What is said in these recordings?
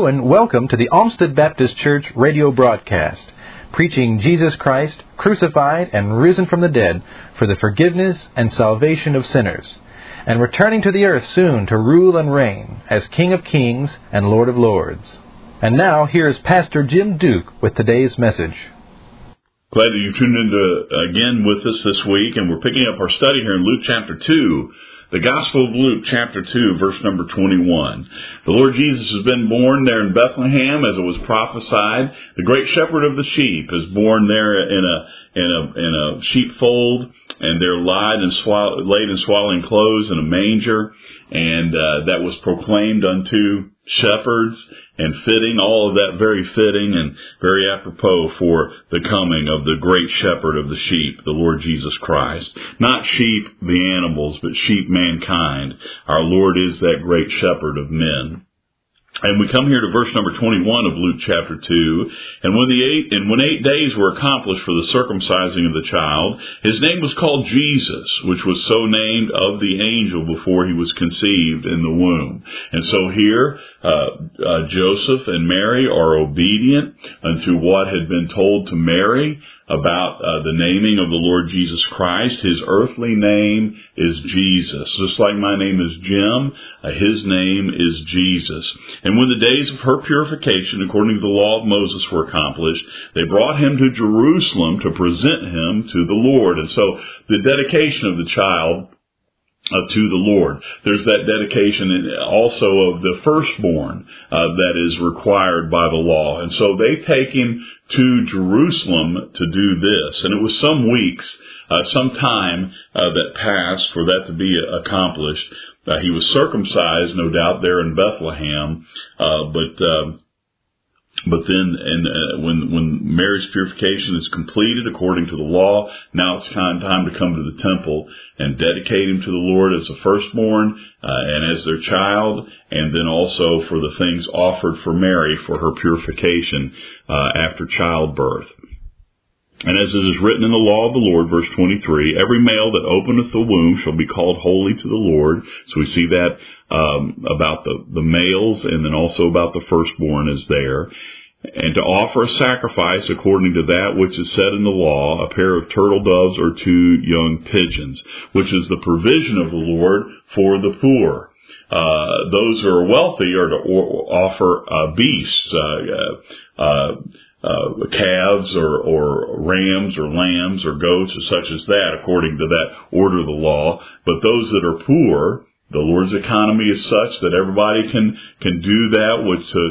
and welcome to the Olmsted Baptist Church radio broadcast, preaching Jesus Christ, crucified and risen from the dead for the forgiveness and salvation of sinners, and returning to the earth soon to rule and reign as King of Kings and Lord of Lords. And now, here's Pastor Jim Duke with today's message. Glad that you tuned in again with us this week, and we're picking up our study here in Luke chapter 2. The Gospel of Luke, chapter 2, verse number 21. The Lord Jesus has been born there in Bethlehem, as it was prophesied. The great shepherd of the sheep is born there in a sheepfold, and they're laid in swaddling clothes in a manger, and that was proclaimed unto shepherds, and fitting, all of that very fitting and very apropos for the coming of the great shepherd of the sheep, the Lord Jesus Christ. Not sheep, the animals, but sheep, mankind. Our Lord is that great shepherd of men. And we come here to verse number 21 of Luke chapter 2. And when 8 days were accomplished for the circumcising of the child, his name was called Jesus, which was so named of the angel before he was conceived in the womb. And so here, Joseph and Mary are obedient unto what had been told to Mary about the naming of the Lord Jesus Christ. His earthly name is Jesus. Just like my name is Jim, his name is Jesus. And when the days of her purification, according to the law of Moses, were accomplished, they brought him to Jerusalem to present him to the Lord. And so the dedication of the child to the Lord. There's that dedication also of the firstborn that is required by the law. And so they take him to Jerusalem to do this. And it was some weeks, some time that passed for that to be accomplished. He was circumcised, no doubt, there in Bethlehem, but then, when Mary's purification is completed according to the law, now it's time to come to the temple and dedicate him to the Lord as a firstborn and as their child, and then also for the things offered for Mary for her purification after childbirth. And as it is written in the law of the Lord, verse 23, every male that openeth the womb shall be called holy to the Lord. So we see that about the males, and then also about the firstborn is there. And to offer a sacrifice according to that which is said in the law, a pair of turtle doves or 2 young pigeons, which is the provision of the Lord for the poor. Those who are wealthy are to offer beasts, calves or rams or lambs or goats or such as that, according to that order of the law. But those that are poor, the Lord's economy is such that everybody can do that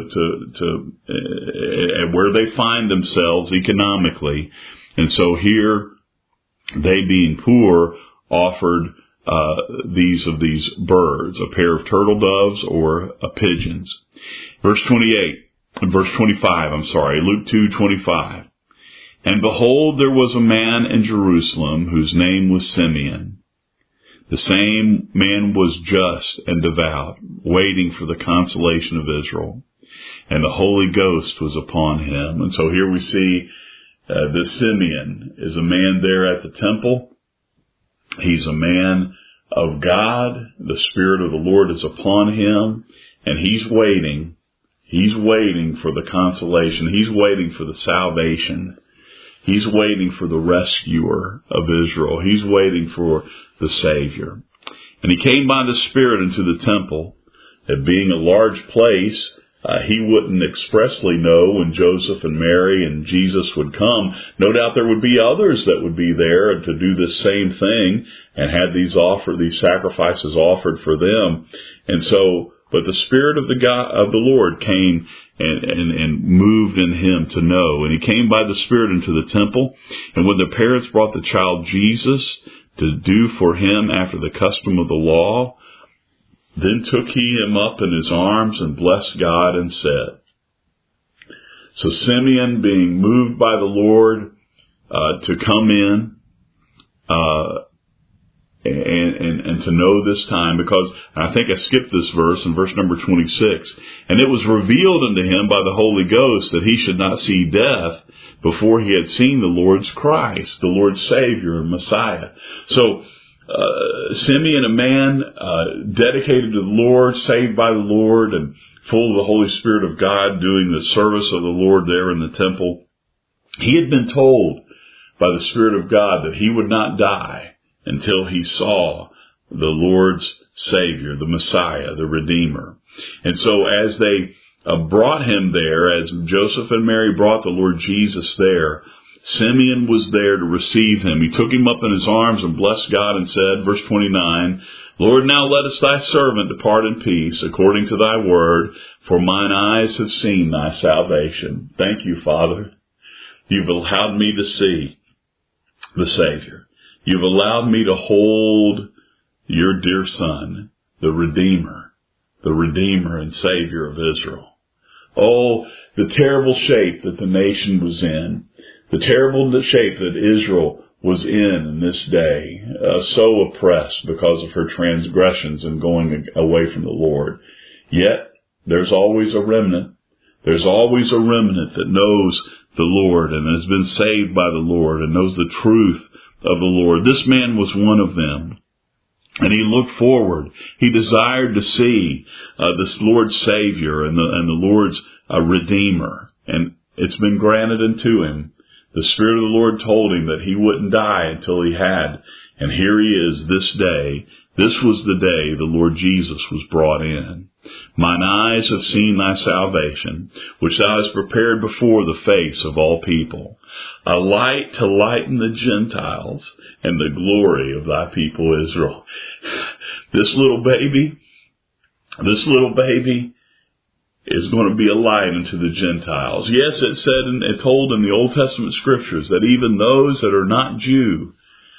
where they find themselves economically. And so here, they being poor, offered these birds, a pair of turtle doves or pigeons. Verse 25, Luke 2:25. And behold, there was a man in Jerusalem whose name was Simeon. The same man was just and devout, waiting for the consolation of Israel. And the Holy Ghost was upon him. And so here we see this Simeon is a man there at the temple. He's a man of God. The Spirit of the Lord is upon him. And he's waiting. He's waiting for the consolation. He's waiting for the salvation. He's waiting for the rescuer of Israel. He's waiting for the Savior. And he came by the Spirit into the temple. It being a large place, he wouldn't expressly know when Joseph and Mary and Jesus would come. No doubt there would be others that would be there to do the same thing and had these sacrifices offered for them. And so, but the Spirit of the Lord came and moved in him to know. And he came by the Spirit into the temple. And when the parents brought the child Jesus to do for him after the custom of the law, then took he him up in his arms and blessed God and said. So Simeon, being moved by the Lord to come in and to know this time, because I think I skipped this verse in verse number 26. And it was revealed unto him by the Holy Ghost that he should not see death before he had seen the Lord's Christ, the Lord's Savior and Messiah. So Simeon, a man dedicated to the Lord, saved by the Lord, and full of the Holy Spirit of God, doing the service of the Lord there in the temple. He had been told by the Spirit of God that he would not die until he saw the Lord's Savior, the Messiah, the Redeemer. And so as they brought him there, as Joseph and Mary brought the Lord Jesus there, Simeon was there to receive him. He took him up in his arms and blessed God and said, verse 29, Lord, now lettest thy servant depart in peace, according to thy word, for mine eyes have seen thy salvation. Thank you, Father. You've allowed me to see the Savior. You've allowed me to hold your dear Son, the Redeemer and Savior of Israel. Oh, the terrible shape that the nation was in, the terrible shape that Israel was in this day, so oppressed because of her transgressions and going away from the Lord. Yet, there's always a remnant. There's always a remnant that knows the Lord and has been saved by the Lord and knows the truth of the Lord. This man was one of them. And he looked forward. He desired to see this Lord's Savior and the Lord's Redeemer. And it's been granted unto him. The Spirit of the Lord told him that he wouldn't die until he had. And here he is this day. This was the day the Lord Jesus was brought in. Mine eyes have seen thy salvation, which thou hast prepared before the face of all people, a light to lighten the Gentiles and the glory of thy people Israel. This little baby is going to be a light unto the Gentiles. Yes, it said and it told in the Old Testament scriptures that even those that are not Jews,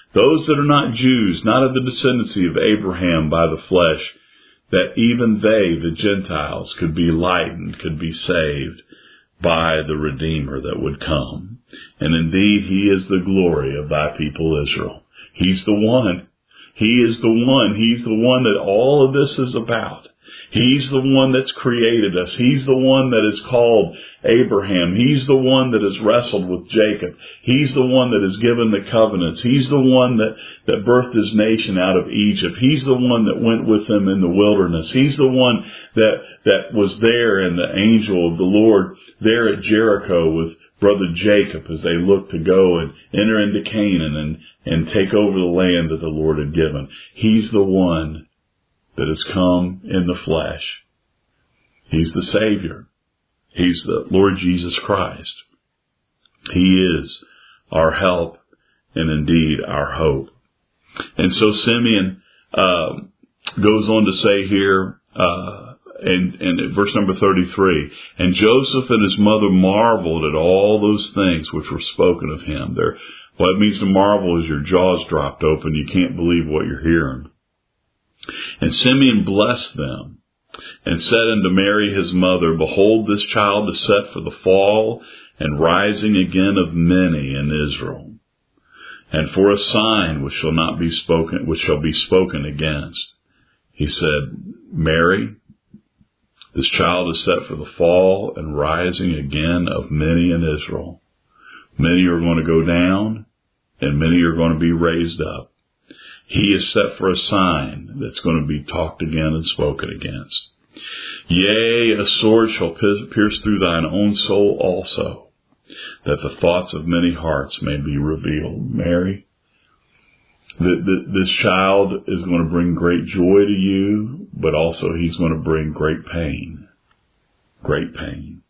not of the descendancy of Abraham by the flesh, that even they, the Gentiles, could be lightened, could be saved by the Redeemer that would come. And indeed, he is the glory of thy people Israel. He's the one. He is the one. He's the one that all of this is about. He's the one that's created us. He's the one that is called Abraham. He's the one that has wrestled with Jacob. He's the one that has given the covenants. He's the one that birthed his nation out of Egypt. He's the one that went with them in the wilderness. He's the one that was there and the angel of the Lord there at Jericho with brother Jacob as they looked to go and enter into Canaan and take over the land that the Lord had given. He's the one that has come in the flesh. He's the Savior. He's the Lord Jesus Christ. He is our help and indeed our hope. And so Simeon goes on to say here in verse number 33, and Joseph and his mother marveled at all those things which were spoken of him. What it means to marvel is your jaws dropped open. You can't believe what you're hearing. And Simeon blessed them and said unto Mary his mother, behold, this child is set for the fall and rising again of many in Israel, and for a sign which shall be spoken against. He said, Mary, this child is set for the fall and rising again of many in Israel. Many are going to go down and many are going to be raised up. He is set for a sign that's going to be talked again and spoken against. Yea, a sword shall pierce through thine own soul also, that the thoughts of many hearts may be revealed. Mary, this child is going to bring great joy to you, but also he's going to bring great pain. Great pain.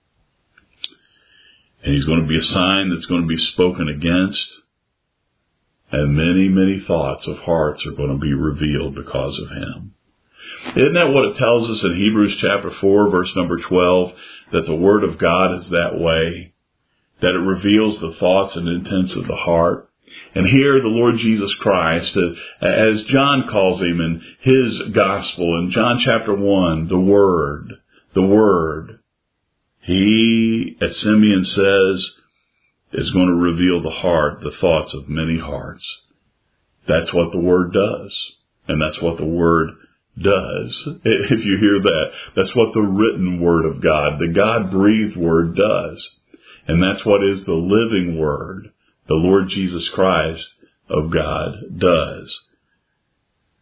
And he's going to be a sign that's going to be spoken against. And many, many thoughts of hearts are going to be revealed because of him. Isn't that what it tells us in Hebrews chapter 4, verse number 12, that the Word of God is that way, that it reveals the thoughts and intents of the heart? And here the Lord Jesus Christ, as John calls him in his gospel, in John chapter 1, the Word, he, as Simeon says, is going to reveal the heart, the thoughts of many hearts. That's what the Word does. And that's what the Word does. If you hear that, that's what the written Word of God, the God-breathed Word does. And that's what is the living Word, the Lord Jesus Christ of God, does.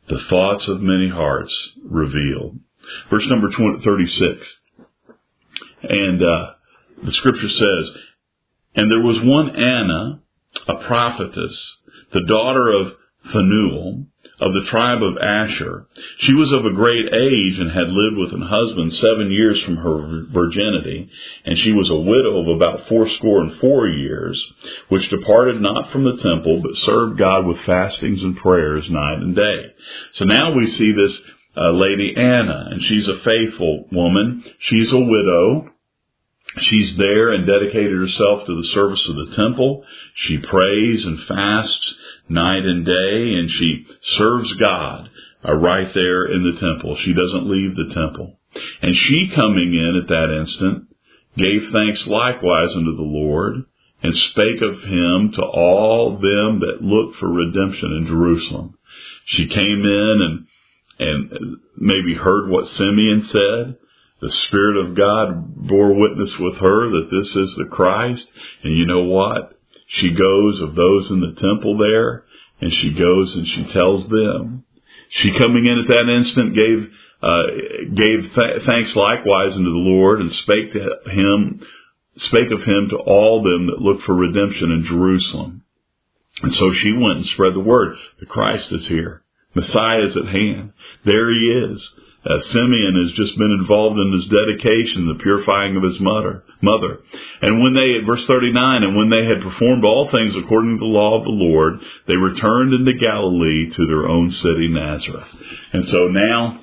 the thoughts of many hearts revealed. Verse number 36. And the scripture says, and there was one Anna, a prophetess, the daughter of Phanuel, of the tribe of Asher. She was of a great age and had lived with an husband 7 years from her virginity, and she was a widow of about 84 years, which departed not from the temple, but served God with fastings and prayers night and day. So now we see this lady Anna, and she's a faithful woman. She's a widow. She's there and dedicated herself to the service of the temple. She prays and fasts night and day, and she serves God right there in the temple. She doesn't leave the temple. And she, coming in at that instant, gave thanks likewise unto the Lord, and spake of him to all them that looked for redemption in Jerusalem. She came in and maybe heard what Simeon said. The Spirit of God bore witness with her that this is the Christ. And you know what? She goes of those in the temple there, and she goes and she tells them. She, coming in at that instant, gave thanks likewise unto the Lord, and spake of him to all them that look for redemption in Jerusalem. And so she went and spread the word. The Christ is here. Messiah is at hand. There he is. Simeon has just been involved in his dedication, the purifying of his mother. And when they, verse 39, and when they had performed all things according to the law of the Lord, they returned into Galilee to their own city, Nazareth. And so now,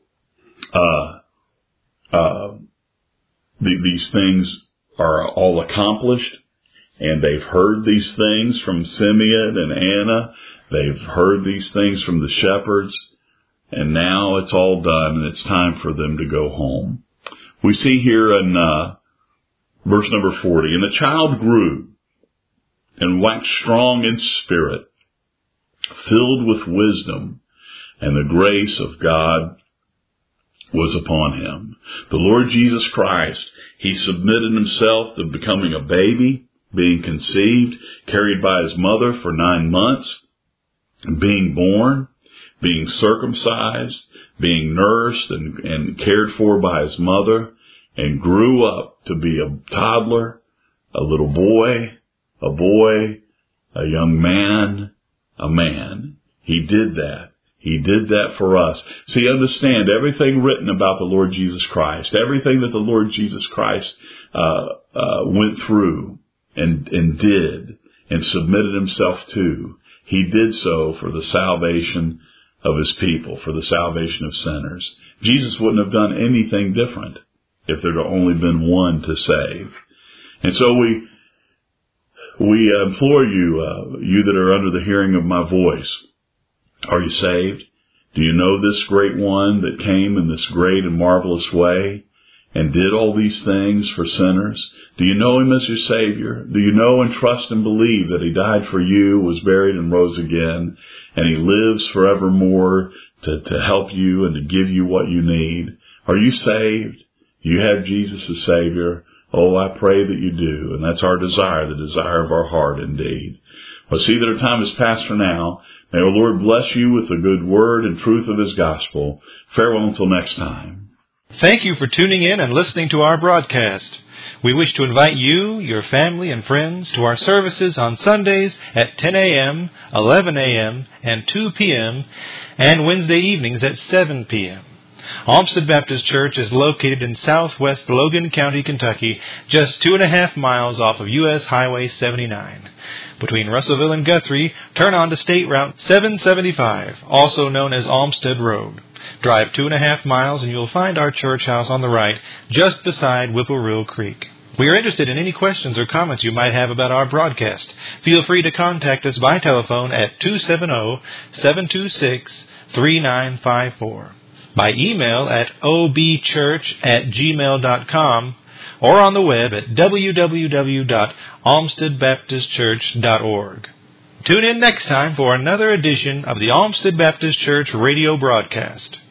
these things are all accomplished, and they've heard these things from Simeon and Anna. They've heard these things from the shepherds. And now it's all done, and it's time for them to go home. We see here in verse number 40, and the child grew and waxed strong in spirit, filled with wisdom, and the grace of God was upon him. The Lord Jesus Christ, he submitted himself to becoming a baby, being conceived, carried by his mother for 9 months, being born, being circumcised, being nursed and cared for by his mother, and grew up to be a toddler, a little boy, a young man, a man. He did that. He did that for us. See, understand everything written about the Lord Jesus Christ, everything that the Lord Jesus Christ went through and did and submitted himself to. He did so for the salvation of his people, for the salvation of sinners. Jesus wouldn't have done anything different if there had only been one to save. And so we implore you, you that are under the hearing of my voice, are you saved? Do you know this great one that came in this great and marvelous way and did all these things for sinners? Do you know him as your Savior? Do you know and trust and believe that he died for you, was buried and rose again, and he lives forevermore to help you and to give you what you need? Are you saved? You have Jesus as Savior? Oh, I pray that you do. And that's our desire, the desire of our heart indeed. Well, see that our time is past for now. May our Lord bless you with the good word and truth of his gospel. Farewell until next time. Thank you for tuning in and listening to our broadcast. We wish to invite you, your family, and friends to our services on Sundays at 10 a.m., 11 a.m., and 2 p.m., and Wednesday evenings at 7 p.m. Olmsted Baptist Church is located in southwest Logan County, Kentucky, just 2.5 miles off of U.S. Highway 79. Between Russellville and Guthrie, turn on to State Route 775, also known as Olmsted Road. Drive 2.5 miles and you'll find our church house on the right, just beside Whippoorwill Creek. We are interested in any questions or comments you might have about our broadcast. Feel free to contact us by telephone at 270-726-3954, by email at obchurch@gmail.com, or on the web at www.olmstedbaptistchurch.org. Tune in next time for another edition of the Olmsted Baptist Church radio broadcast.